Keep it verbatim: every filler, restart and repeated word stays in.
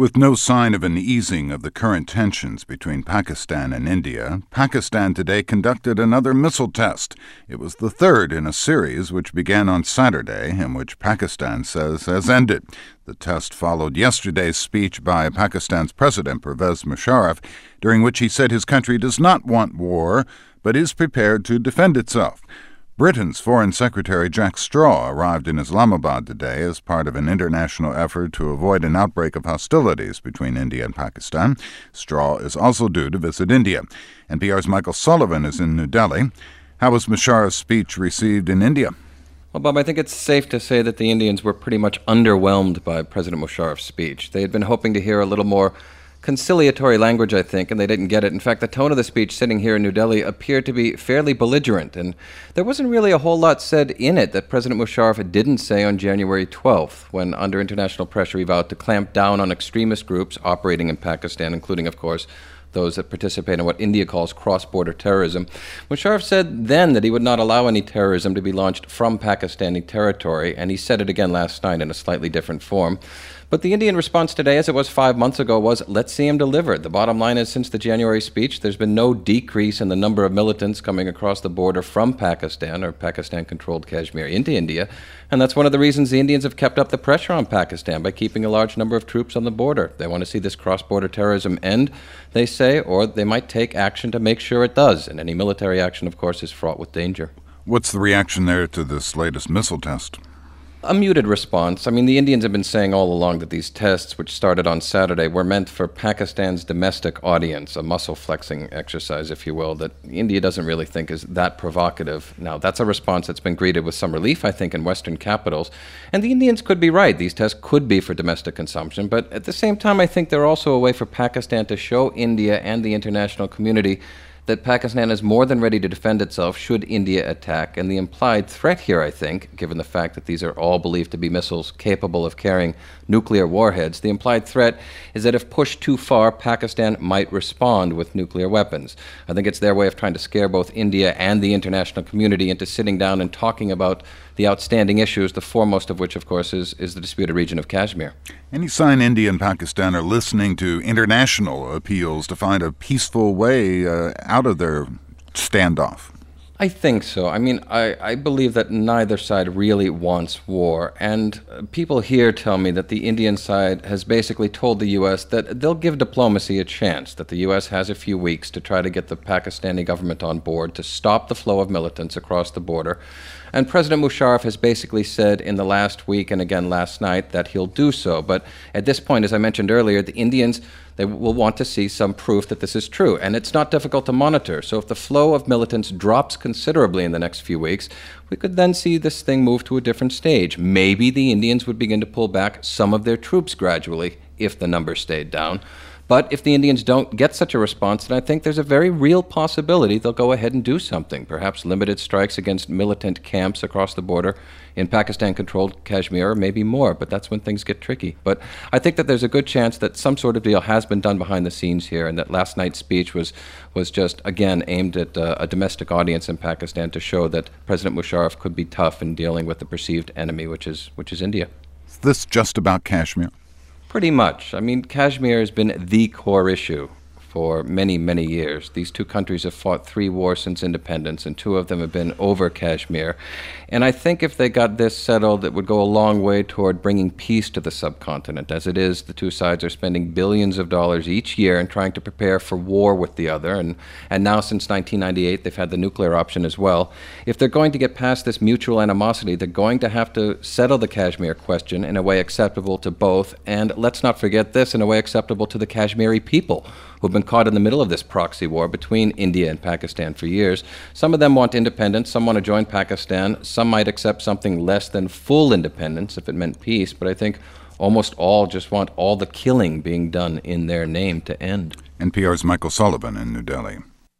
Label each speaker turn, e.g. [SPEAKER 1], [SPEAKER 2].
[SPEAKER 1] With no sign of an easing of the current tensions between Pakistan and India, Pakistan today conducted another missile test. It was the third in a series which began on Saturday and which Pakistan says has ended. The test followed yesterday's speech by Pakistan's President Pervez Musharraf, during which he said his country does not want war, but is prepared to defend itself. Britain's Foreign Secretary Jack Straw arrived in Islamabad today as part of an international effort to avoid an outbreak of hostilities between India and Pakistan. Straw is also due to visit India. N P R's Michael Sullivan is in New Delhi. How was Musharraf's speech received in India?
[SPEAKER 2] Well, Bob, I think it's safe to say that the Indians were pretty much underwhelmed by President Musharraf's speech. They had been hoping to hear a little more conciliatory language, I think, and they didn't get it. In fact, the tone of the speech sitting here in New Delhi appeared to be fairly belligerent, and there wasn't really a whole lot said in it that President Musharraf didn't say on January twelfth, when, under international pressure, he vowed to clamp down on extremist groups operating in Pakistan, including, of course, those that participate in what India calls cross-border terrorism. Musharraf said then that he would not allow any terrorism to be launched from Pakistani territory, and he said it again last night in a slightly different form. But the Indian response today, as it was five months ago, was, let's see him deliver. The bottom line is, since the January speech, there's been no decrease in the number of militants coming across the border from Pakistan or Pakistan-controlled Kashmir into India. And that's one of the reasons the Indians have kept up the pressure on Pakistan by keeping a large number of troops on the border. They want to see this cross-border terrorism end, they say, or they might take action to make sure it does. And any military action, of course, is fraught with danger.
[SPEAKER 1] What's the reaction there to this latest missile test?
[SPEAKER 2] A muted response. I mean, the Indians have been saying all along that these tests, which started on Saturday, were meant for Pakistan's domestic audience, a muscle-flexing exercise, if you will, that India doesn't really think is that provocative. Now, that's a response that's been greeted with some relief, I think, in Western capitals. And the Indians could be right. These tests could be for domestic consumption. But at the same time, I think they're also a way for Pakistan to show India and the international community that Pakistan is more than ready to defend itself should India attack. And the implied threat here, I think, given the fact that these are all believed to be missiles capable of carrying nuclear warheads, the implied threat is that if pushed too far, Pakistan might respond with nuclear weapons. I think it's their way of trying to scare both India and the international community into sitting down and talking about the outstanding issues, the foremost of which, of course, is, is the disputed region of Kashmir.
[SPEAKER 1] Any sign India and Pakistan are listening to international appeals to find a peaceful way uh, out of their standoff?
[SPEAKER 2] I think so. I mean, I, I believe that neither side really wants war. And people here tell me that the Indian side has basically told the U S that they'll give diplomacy a chance, that the U S has a few weeks to try to get the Pakistani government on board to stop the flow of militants across the border. And President Musharraf has basically said in the last week and again last night that he'll do so. But at this point, as I mentioned earlier, the Indians, they will want to see some proof that this is true. And it's not difficult to monitor. So if the flow of militants drops considerably in the next few weeks, we could then see this thing move to a different stage. Maybe the Indians would begin to pull back some of their troops gradually if the numbers stayed down. But if the Indians don't get such a response, then I think there's a very real possibility they'll go ahead and do something, perhaps limited strikes against militant camps across the border in Pakistan-controlled Kashmir, or maybe more, but that's when things get tricky. But I think that there's a good chance that some sort of deal has been done behind the scenes here, and that last night's speech was, was just, again, aimed at uh, a domestic audience in Pakistan to show that President Musharraf could be tough in dealing with the perceived enemy, which is, which is India.
[SPEAKER 1] Is this just about Kashmir?
[SPEAKER 2] Pretty much. I mean, Kashmir has been the core issue for many, many years. These two countries have fought three wars since independence, and two of them have been over Kashmir. And I think if they got this settled, it would go a long way toward bringing peace to the subcontinent. As it is, the two sides are spending billions of dollars each year in trying to prepare for war with the other. And, and now, since nineteen ninety-eight, they've had the nuclear option as well. If they're going to get past this mutual animosity, they're going to have to settle the Kashmir question in a way acceptable to both. And let's not forget this, in a way acceptable to the Kashmiri people, who've been caught in the middle of this proxy war between India and Pakistan for years. Some of them want independence, some want to join Pakistan, some might accept something less than full independence if it meant peace, but I think almost all just want all the killing being done in their name to end.
[SPEAKER 1] N P R's Michael Sullivan in New Delhi.